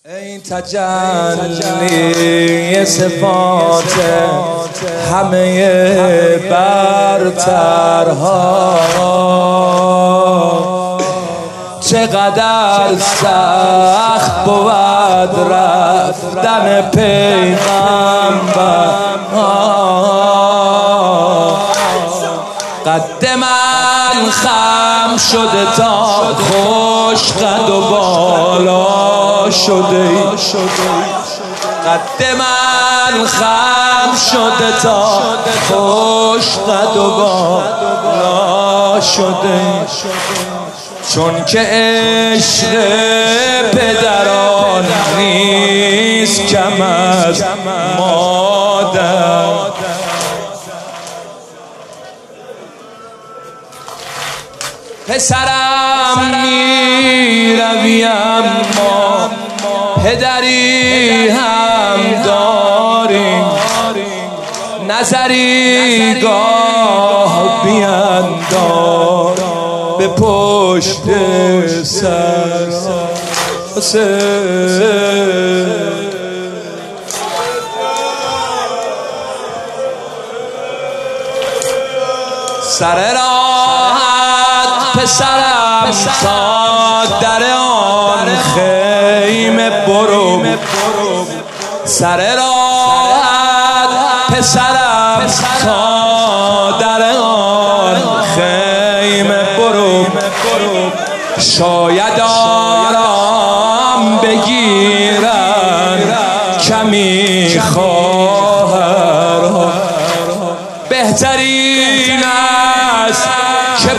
این تجلی صفات همه برترها چقدر سخت بود رفتن پیغمبر قد من خم شده تا خوش قد و بالا شده قد من خم شده تا خوش قد و بالا شده چون که عشق پدران نیست کم از مادر پسرم میروی اما پدری هم داری نظری گاه بیندار به پشت سر سر راحت پسرم تا در آن خیمه برو سر راحت پسرم تا در آن خیمه برو شاید آرام بگیرن کمی خواهرها بهترین است که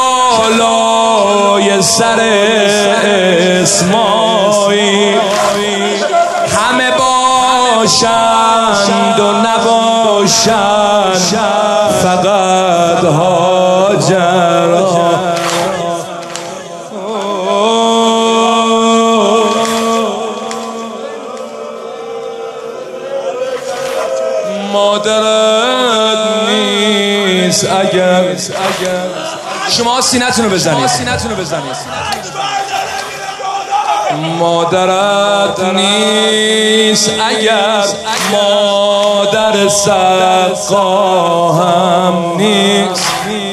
بالای سر اسماعیل همه باشند و نباشند فقط هاجر مادرت نیست اگر شما سینه‌تون رو بزنید مادرت نیست اگر مادر سقا هم نیست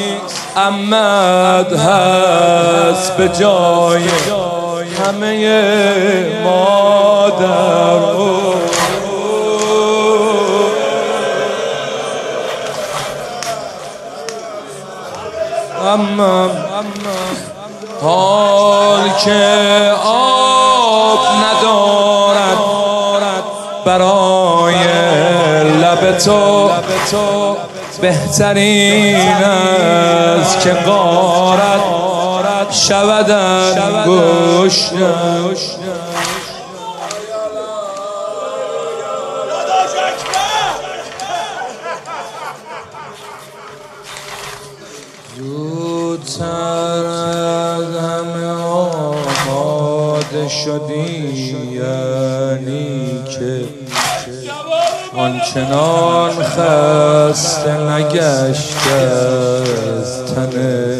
عمت هست به جای همه مادر اما حال که آب ندارد برای لب تو بهترین است که غارت شود انگشت زودتر از همه آماده شدی یعنی که آنچنان خسته نگشته از تن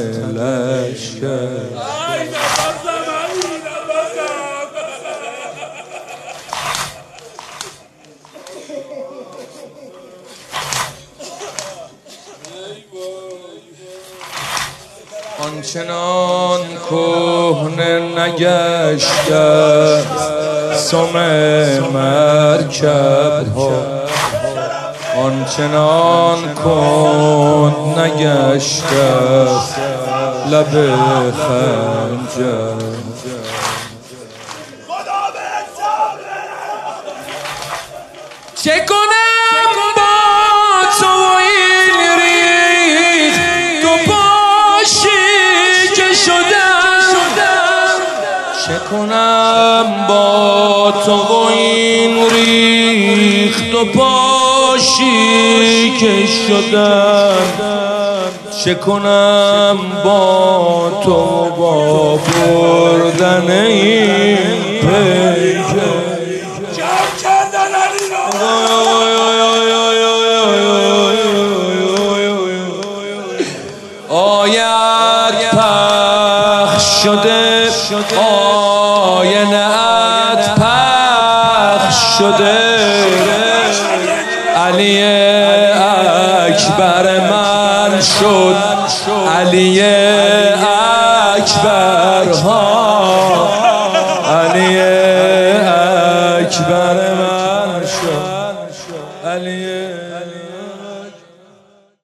لشکر آنچنان کهنه نگشته سم مرکب ها آنچنان کهنه نگشته لب خنجر چه کنم با تو این ریخ تو باشی که شدم چه کنم با تو این ریخت و پاشی که شدم چه کنم با تو با بردن این پیکر آید پخش شده آینه ات شده علی اکبر من شد علی اکبر ها علی اکبر من شد علی